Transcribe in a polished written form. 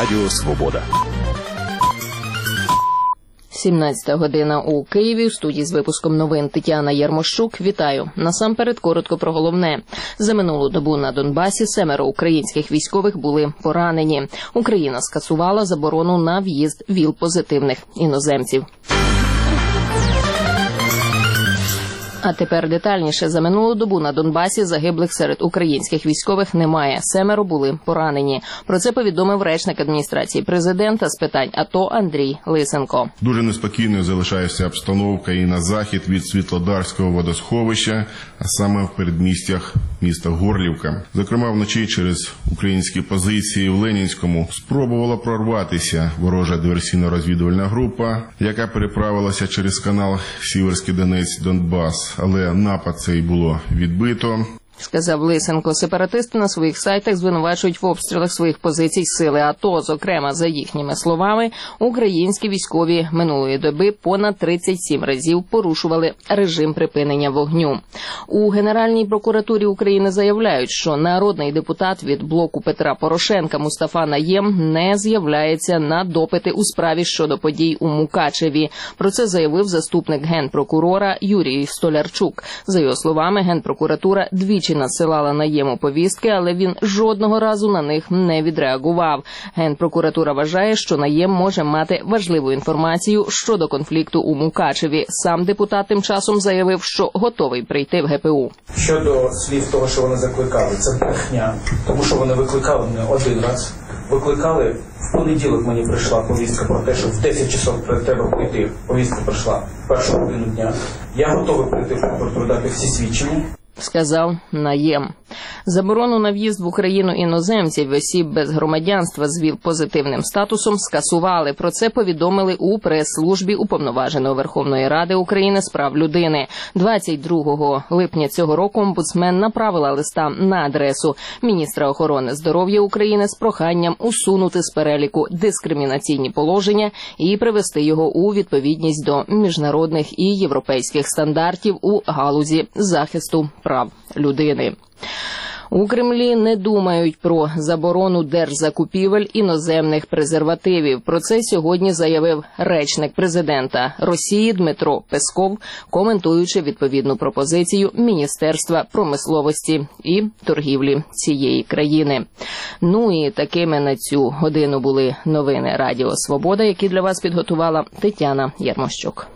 Радіо Свобода. 17 година у Києві. У студії з випуском новин Тетяна Ярмощук. Вітаю. Насамперед коротко про головне. За минулу добу на Донбасі 7 українських військових були поранені. Україна скасувала заборону на в'їзд ВІЛ-позитивних іноземців. А тепер детальніше. За минулу добу на Донбасі загиблих серед українських військових немає. 7 були поранені. Про це повідомив речник адміністрації президента з питань АТО Андрій Лисенко. Дуже неспокійною залишається обстановка і на захід від Світлодарського водосховища, а саме в передмістях міста Горлівка. Зокрема, вночі через українські позиції в Ленінському спробувала прорватися ворожа диверсійно-розвідувальна група, яка переправилася через канал Сіверський Донець-Донбас. Але напад цей було відбито. Сказав Лисенко. Сепаратисти на своїх сайтах звинувачують в обстрілах своїх позицій сили АТО. Зокрема, за їхніми словами, українські військові минулої доби понад 37 разів порушували режим припинення вогню. У Генеральній прокуратурі України заявляють, що народний депутат від блоку Петра Порошенка Мустафа Наєм не з'являється на допити у справі щодо подій у Мукачеві. Про це заявив заступник генпрокурора Юрій Столярчук. За його словами, Генпрокуратура двічі надсилала Наєму повістки, але він жодного разу на них не відреагував. Генпрокуратура вважає, що Наєм може мати важливу інформацію щодо конфлікту у Мукачеві. Сам депутат тим часом заявив, що готовий прийти в ГПУ. Щодо слів того, що вони закликали, це брехня, тому що вони викликали мене один раз. Викликали, в понеділок мені прийшла повістка про те, що в 10 часов треба прийти. Повістка прийшла в першу годину дня. Я готовий прийти в прокуратуру, дати всі свідчення. Сказав Наєм. Заборону на в'їзд в Україну іноземців, осіб без громадянства з ВІЛ-позитивним статусом скасували. Про це повідомили у прес-службі Уповноваженого Верховної Ради України з прав людини. 22 липня цього року омбудсмен направила листа на адресу міністра охорони здоров'я України з проханням усунути з переліку дискримінаційні положення і привести його у відповідність до міжнародних і європейських стандартів у галузі захисту прав людини. У Кремлі не думають про заборону держзакупівель іноземних презервативів. Про це сьогодні заявив речник президента Росії Дмитро Песков, коментуючи відповідну пропозицію Міністерства промисловості і торгівлі цієї країни. Ну і такими на цю годину були новини Радіо Свобода, які для вас підготувала Тетяна Ярмощук.